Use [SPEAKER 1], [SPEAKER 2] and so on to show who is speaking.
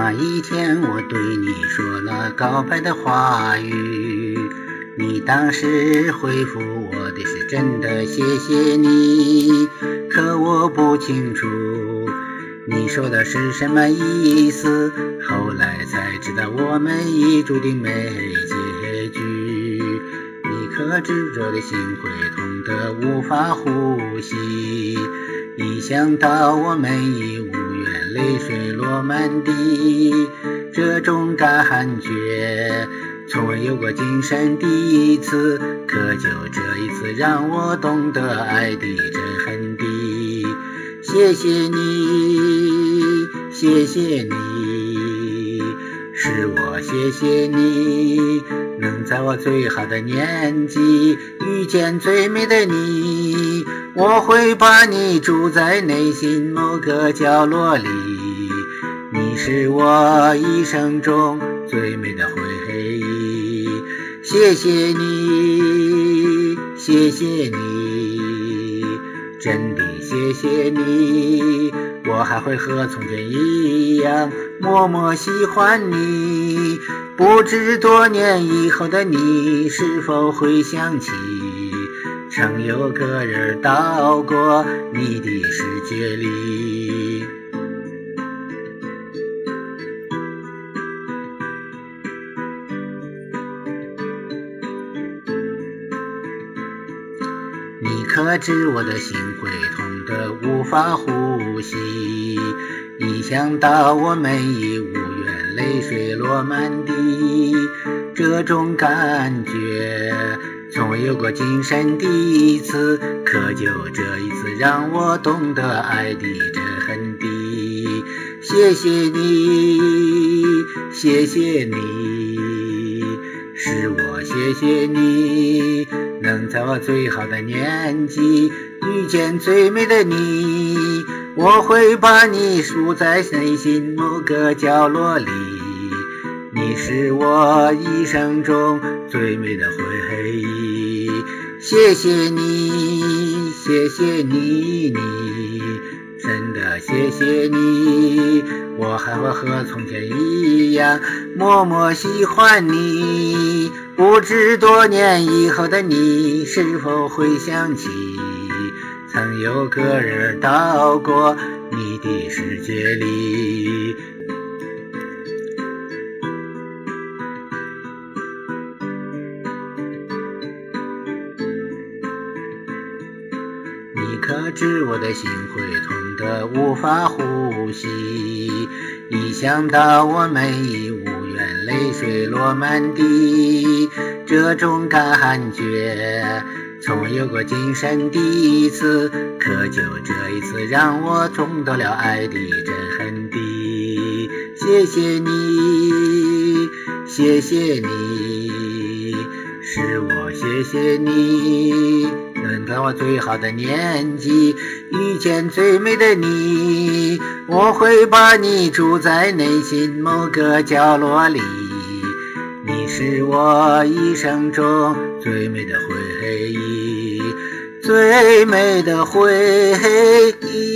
[SPEAKER 1] 那一天我对你说了告白的话语，你当时回复我的是真的谢谢你，可我不清楚你说的是什么意思，后来才知道我们已注定没结局。你可知我的心会痛得无法呼吸，一想到我们已无缘，泪水落满地，这种感觉从未有过今生第一次，可就这一次让我懂得爱的真痕地。谢谢你，谢谢你，是我谢谢你，能在我最好的年纪遇见最美的你，我会把你住在内心某个角落里，你是我一生中最美的回忆。谢谢你，谢谢你，真的谢谢你，我还会和从前一样默默喜欢你，不知多年以后的你是否会想起，曾有个人到过你的世界里。你可知我的心会痛得无法呼吸，一想到我们已无缘，泪水落满地，这种感觉从未有过今生第一次，可就这一次让我懂得爱的真痕地。谢谢你，谢谢你，是我谢谢你，能在我最好的年纪遇见最美的你，我会把你住在内心某个角落里，你是我一生中最美的回忆。谢谢你，谢谢你，真的谢谢你，我还会和从前一样默默喜欢你，不知多年以后的你是否会想起，曾有个人到过你的世界里。你可知我的心会痛得无法呼吸，一想到我们已无缘，泪水落满地，这种感觉从未有过今生第一次，可就这一次让我懂得了爱的真痕地。谢谢你，谢谢你，是我谢谢你，能在我最好的年纪遇见最美的你，我会把你住在内心某个角落里，你是我一生中最美的回忆，最美的回忆。